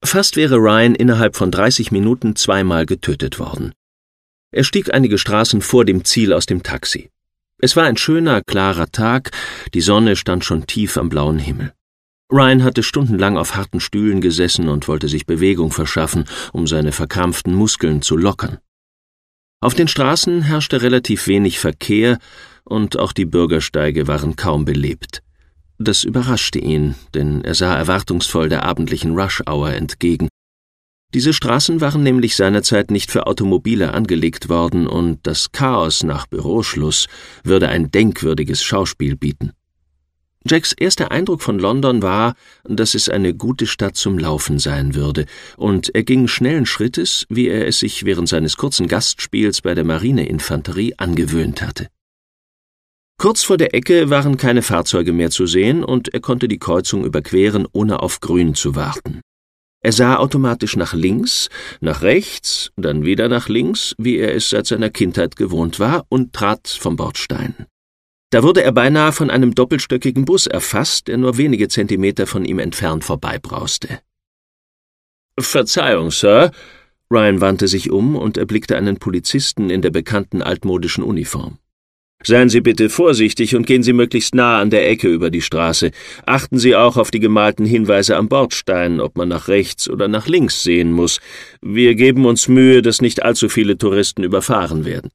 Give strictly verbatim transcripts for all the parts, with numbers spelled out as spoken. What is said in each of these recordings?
Fast wäre Ryan innerhalb von dreißig Minuten zweimal getötet worden. Er stieg einige Straßen vor dem Ziel aus dem Taxi. Es war ein schöner, klarer Tag, die Sonne stand schon tief am blauen Himmel. Ryan hatte stundenlang auf harten Stühlen gesessen und wollte sich Bewegung verschaffen, um seine verkrampften Muskeln zu lockern. Auf den Straßen herrschte relativ wenig Verkehr und auch die Bürgersteige waren kaum belebt. Das überraschte ihn, denn er sah erwartungsvoll der abendlichen Rush-Hour entgegen. Diese Straßen waren nämlich seinerzeit nicht für Automobile angelegt worden und das Chaos nach Büroschluss würde ein denkwürdiges Schauspiel bieten. Jacks erster Eindruck von London war, dass es eine gute Stadt zum Laufen sein würde, und er ging schnellen Schrittes, wie er es sich während seines kurzen Gastspiels bei der Marineinfanterie angewöhnt hatte. Kurz vor der Ecke waren keine Fahrzeuge mehr zu sehen und er konnte die Kreuzung überqueren, ohne auf Grün zu warten. Er sah automatisch nach links, nach rechts, dann wieder nach links, wie er es seit seiner Kindheit gewohnt war, und trat vom Bordstein. Da wurde er beinahe von einem doppelstöckigen Bus erfasst, der nur wenige Zentimeter von ihm entfernt vorbeibrauste. »Verzeihung, Sir«, Ryan wandte sich um und erblickte einen Polizisten in der bekannten altmodischen Uniform. »Seien Sie bitte vorsichtig und gehen Sie möglichst nah an der Ecke über die Straße. Achten Sie auch auf die gemalten Hinweise am Bordstein, ob man nach rechts oder nach links sehen muss. Wir geben uns Mühe, dass nicht allzu viele Touristen überfahren werden.«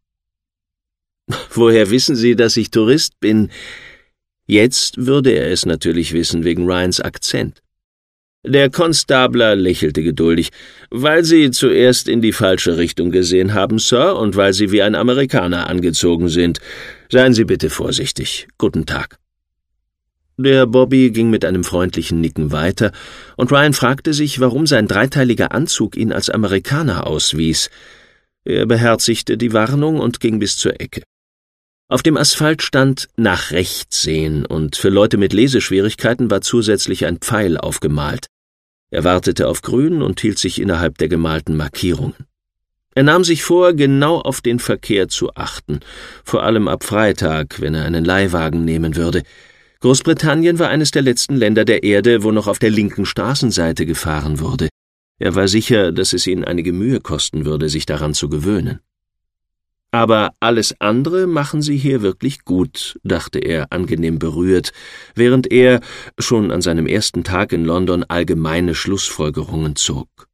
»Woher wissen Sie, dass ich Tourist bin?« Jetzt würde er es natürlich wissen, wegen Ryans Akzent. Der Konstabler lächelte geduldig. »Weil Sie zuerst in die falsche Richtung gesehen haben, Sir, und weil Sie wie ein Amerikaner angezogen sind. Seien Sie bitte vorsichtig. Guten Tag.« Der Bobby ging mit einem freundlichen Nicken weiter, und Ryan fragte sich, warum sein dreiteiliger Anzug ihn als Amerikaner auswies. Er beherzigte die Warnung und ging bis zur Ecke. Auf dem Asphalt stand »Nach rechts sehen«, und für Leute mit Leseschwierigkeiten war zusätzlich ein Pfeil aufgemalt. Er wartete auf Grün und hielt sich innerhalb der gemalten Markierungen. Er nahm sich vor, genau auf den Verkehr zu achten, vor allem ab Freitag, wenn er einen Leihwagen nehmen würde. Großbritannien war eines der letzten Länder der Erde, wo noch auf der linken Straßenseite gefahren wurde. Er war sicher, dass es ihn einige Mühe kosten würde, sich daran zu gewöhnen. Aber alles andere machen sie hier wirklich gut, dachte er, angenehm berührt, während er, schon an seinem ersten Tag in London, allgemeine Schlussfolgerungen zog.